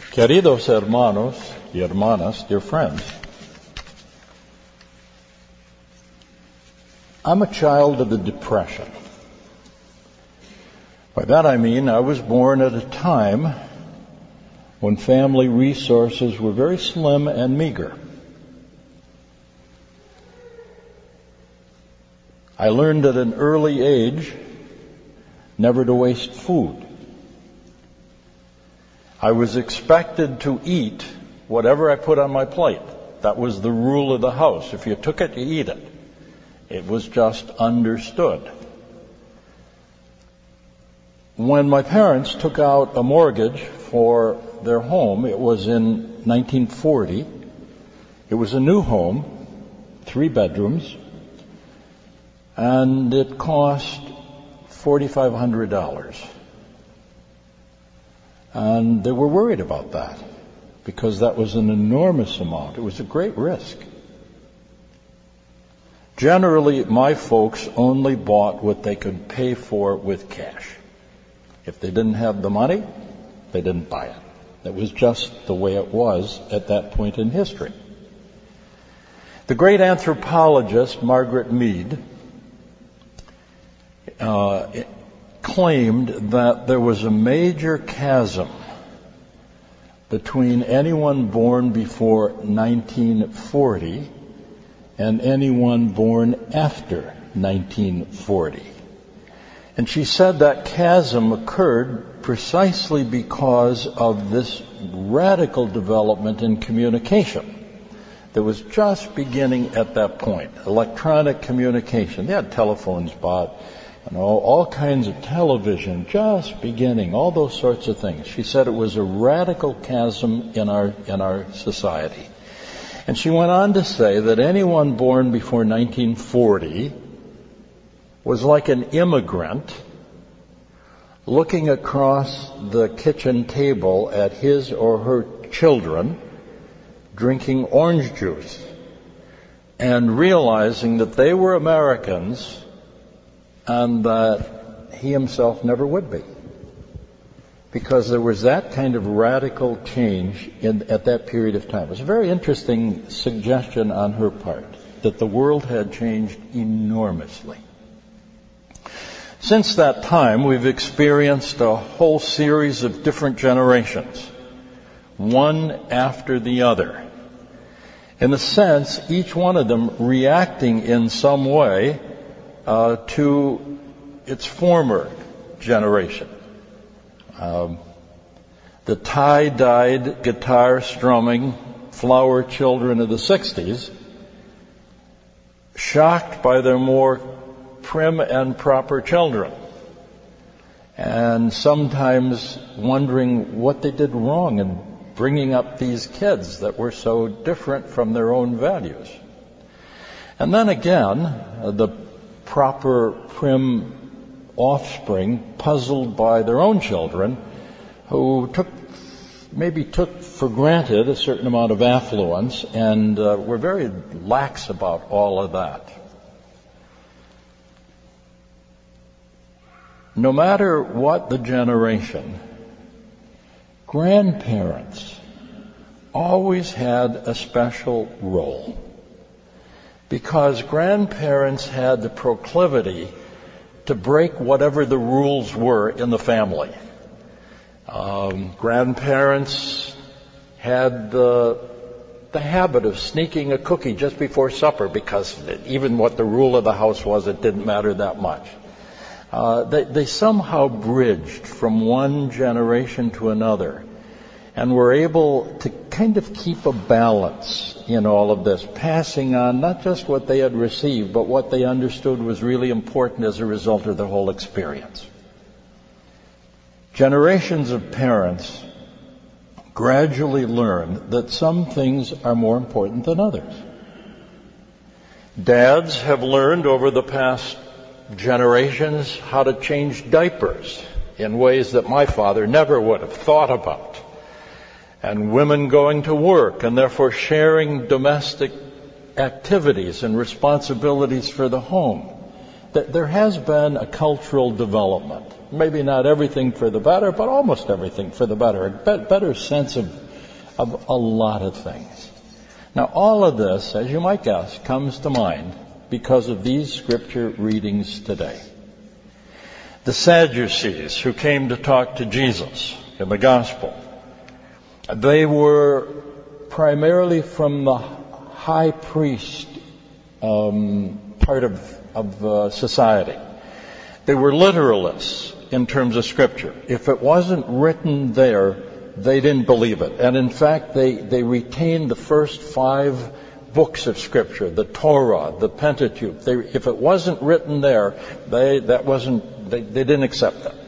Queridos hermanos y hermanas, dear friends, I'm a child of the Depression. By that I mean I was born at a time when family resources were very slim and meager. I learned at an early age never to waste food. I was expected to eat whatever I put on my plate. That was the rule of the house. If you took it, you eat it. It was just understood. When my parents took out a mortgage for their home, it was in 1940. It was a new home, 3 bedrooms, and it cost $4,500. And they were worried about that because that was an enormous amount. It was a great risk. Generally, my folks only bought what they could pay for with cash. If they didn't have the money, they didn't buy it. That was just the way it was at that point in history. The great anthropologist Margaret Mead claimed that there was a major chasm between anyone born before 1940 and anyone born after 1940. And she said that chasm occurred precisely because of this radical development in communication that was just beginning at that point. Electronic communication. They had telephones bought, all kinds of television just beginning, all those sorts of things. She said it was a radical chasm in our society. And she went on to say that anyone born before 1940 was like an immigrant looking across the kitchen table at his or her children drinking orange juice and realizing that they were Americans and that he himself never would be. Because there was that kind of radical change at that period of time. It was a very interesting suggestion on her part that the world had changed enormously. Since that time, we've experienced a whole series of different generations, one after the other. In a sense, each one of them reacting in some way to its former generation. The tie-dyed, guitar-strumming flower children of the 60s, shocked by their more prim and proper children, and sometimes wondering what they did wrong in bringing up these kids that were so different from their own values. And then again, the proper, prim offspring puzzled by their own children who maybe took for granted a certain amount of affluence and were very lax about all of that. No matter what the generation, grandparents always had a special role because grandparents had the proclivity to break whatever the rules were in the family. Grandparents had the habit of sneaking a cookie just before supper because even what the rule of the house was, it didn't matter that much. They somehow bridged from one generation to another and were able to kind of keep a balance in all of this, passing on not just what they had received, but what they understood was really important as a result of the whole experience. Generations of parents gradually learn that some things are more important than others. Dads have learned over the past generations how to change diapers in ways that my father never would have thought about. And women going to work and therefore sharing domestic activities and responsibilities for the home. There has been a cultural development. Maybe not everything for the better, but almost everything for the better. A better sense of a lot of things. Now, all of this, as you might guess, comes to mind because of these scripture readings today. The Sadducees who came to talk to Jesus in the gospel, they were primarily from the high priest part of society. They were literalists in terms of scripture. If it wasn't written there, they didn't believe it. And in fact, they retained the first 5 books of scripture, the Torah, the Pentateuch. If it wasn't written there, they didn't accept it.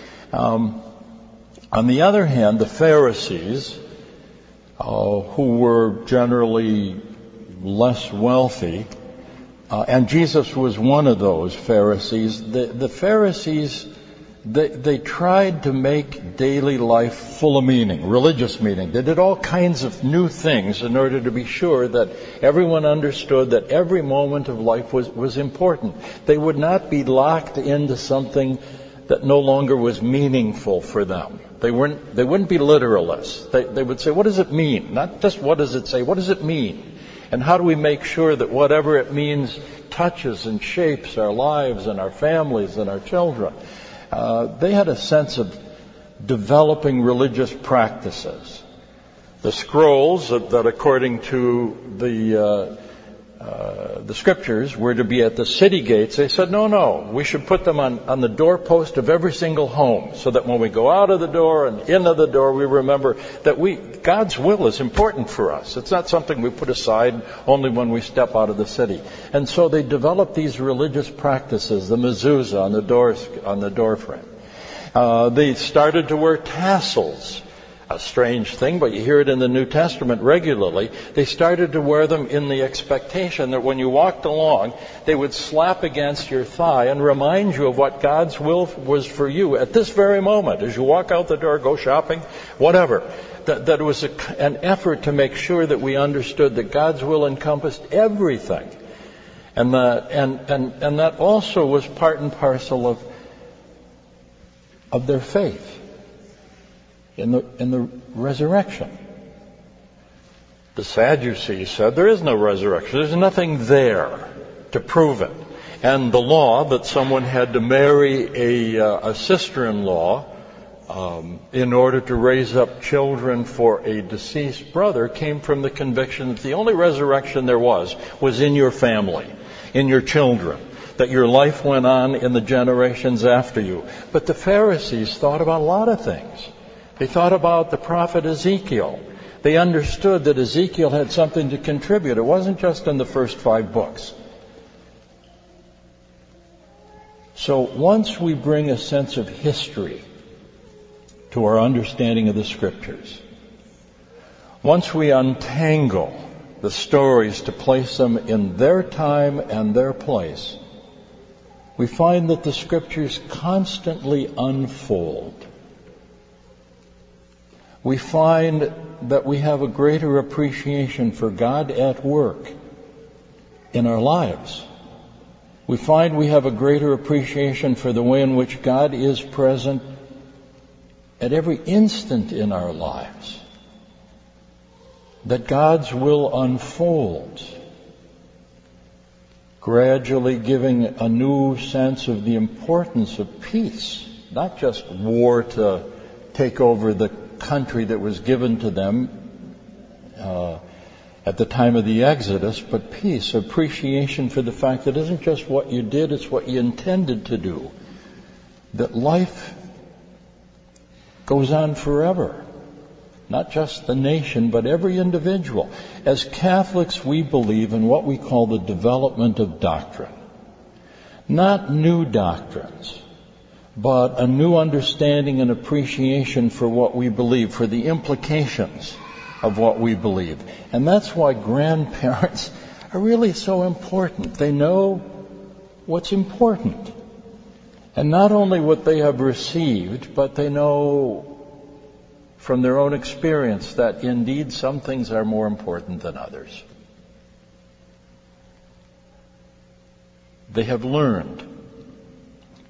On the other hand, the Pharisees, who were generally less wealthy, and Jesus was one of those Pharisees. The Pharisees, they tried to make daily life full of meaning, religious meaning. They did all kinds of new things in order to be sure that everyone understood that every moment of life was important. They would not be locked into something that no longer was meaningful for them. They wouldn't be literalists. They would say, what does it mean? Not just what does it say, what does it mean? And how do we make sure that whatever it means touches and shapes our lives and our families and our children? They had a sense of developing religious practices. The scrolls that according to the scriptures were to be at the city gates. They said, no, we should put them on the doorpost of every single home so that when we go out of the door and into the door, we remember that God's will is important for us. It's not something we put aside only when we step out of the city. And so they developed these religious practices, the mezuzah on the door frame. They started to wear tassels. A strange thing, but you hear it in the New Testament regularly. They started to wear them in the expectation that when you walked along, they would slap against your thigh and remind you of what God's will was for you at this very moment. As you walk out the door, go shopping, whatever. That it was an effort to make sure that we understood that God's will encompassed everything. And that also was part and parcel of their faith in the resurrection. The Sadducees said there is no resurrection. There's nothing there to prove it. And the law that someone had to marry a sister-in-law in order to raise up children for a deceased brother came from the conviction that the only resurrection there was in your family, in your children, that your life went on in the generations after you. But the Pharisees thought about a lot of things. They thought about the prophet Ezekiel. They understood that Ezekiel had something to contribute. It wasn't just in the first 5 books. So once we bring a sense of history to our understanding of the Scriptures, once we untangle the stories to place them in their time and their place, we find that the Scriptures constantly unfold. We find that we have a greater appreciation for God at work in our lives. We find we have a greater appreciation for the way in which God is present at every instant in our lives. That God's will unfolds, gradually giving a new sense of the importance of peace, not just war to take over the country that was given to them at the time of the Exodus, but peace, appreciation for the fact that it isn't just what you did, it's what you intended to do. That life goes on forever. Not just the nation, but every individual. As Catholics, we believe in what we call the development of doctrine. Not new doctrines, but a new understanding and appreciation for what we believe, for the implications of what we believe. And that's why grandparents are really so important. They know what's important. And not only what they have received, but they know from their own experience that indeed some things are more important than others. They have learned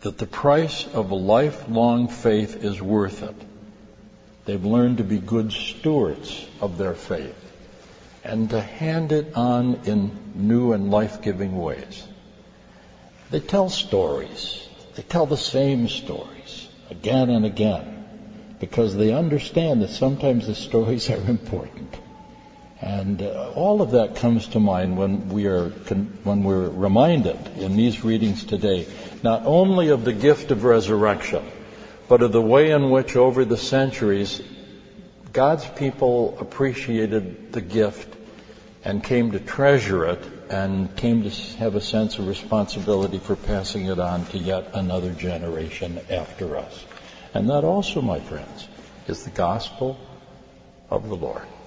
that the price of a lifelong faith is worth it. They've learned to be good stewards of their faith and to hand it on in new and life-giving ways. They tell stories. They tell the same stories again and again because they understand that sometimes the stories are important. And all of that comes to mind when we're reminded in these readings today, not only of the gift of resurrection, but of the way in which over the centuries God's people appreciated the gift and came to treasure it and came to have a sense of responsibility for passing it on to yet another generation after us. And that also, my friends, is the gospel of the Lord.